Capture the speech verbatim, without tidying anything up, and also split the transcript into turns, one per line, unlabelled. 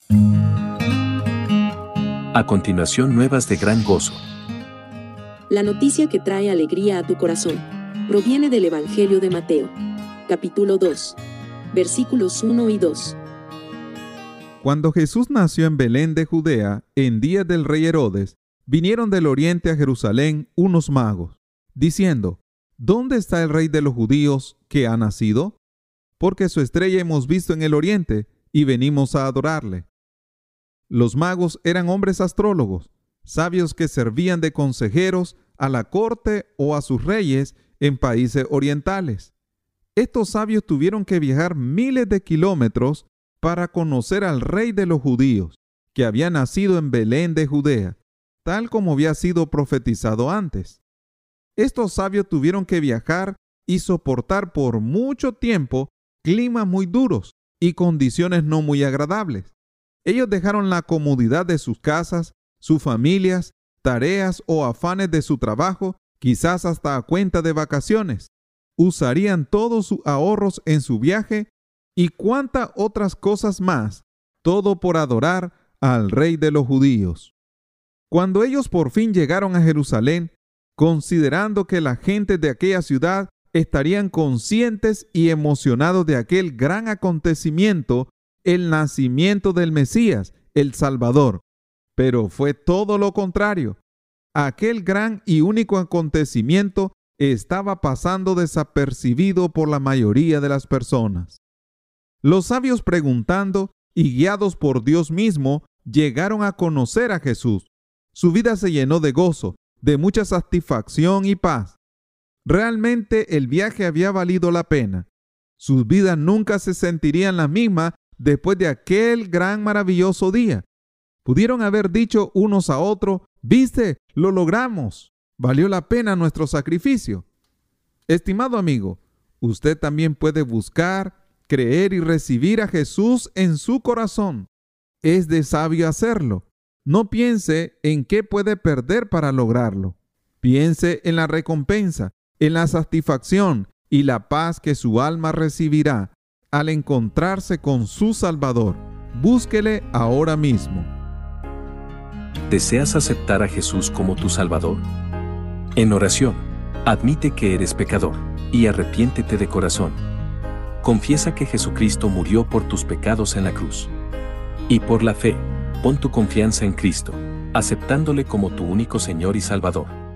A continuación, nuevas de gran gozo.
La noticia que trae alegría a tu corazón proviene del Evangelio de Mateo, capítulo dos, versículos uno y dos.
Cuando Jesús nació en Belén de Judea, en días del rey Herodes, vinieron del oriente a Jerusalén unos magos, diciendo: ¿Dónde está el rey de los judíos que ha nacido? Porque su estrella hemos visto en el oriente y venimos a adorarle. Los magos eran hombres astrólogos, sabios que servían de consejeros a la corte o a sus reyes en países orientales. Estos sabios tuvieron que viajar miles de kilómetros para conocer al rey de los judíos, que había nacido en Belén de Judea, tal como había sido profetizado antes. Estos sabios tuvieron que viajar y soportar por mucho tiempo climas muy duros y condiciones no muy agradables. Ellos dejaron la comodidad de sus casas, sus familias, tareas o afanes de su trabajo, quizás hasta a cuenta de vacaciones. Usarían todos sus ahorros en su viaje y cuantas otras cosas más, todo por adorar al rey de los judíos. Cuando ellos por fin llegaron a Jerusalén, considerando que la gente de aquella ciudad estarían conscientes y emocionados de aquel gran acontecimiento, el nacimiento del Mesías, el Salvador. Pero fue todo lo contrario. Aquel gran y único acontecimiento estaba pasando desapercibido por la mayoría de las personas. Los sabios, preguntando y guiados por Dios mismo, llegaron a conocer a Jesús. Su vida se llenó de gozo, de mucha satisfacción y paz. Realmente el viaje había valido la pena. Sus vidas nunca se sentirían las mismas después de aquel gran maravilloso día. Pudieron haber dicho unos a otros: «¿Viste? Lo logramos. Valió la pena nuestro sacrificio». Estimado amigo, usted también puede buscar, creer y recibir a Jesús en su corazón. Es de sabio hacerlo. No piense en qué puede perder para lograrlo. Piense en la recompensa, en la satisfacción y la paz que su alma recibirá al encontrarse con su Salvador. Búsquele ahora mismo.
¿Deseas aceptar a Jesús como tu Salvador? En oración, admite que eres pecador y arrepiéntete de corazón. Confiesa que Jesucristo murió por tus pecados en la cruz. Y por la fe, pon tu confianza en Cristo, aceptándole como tu único Señor y Salvador.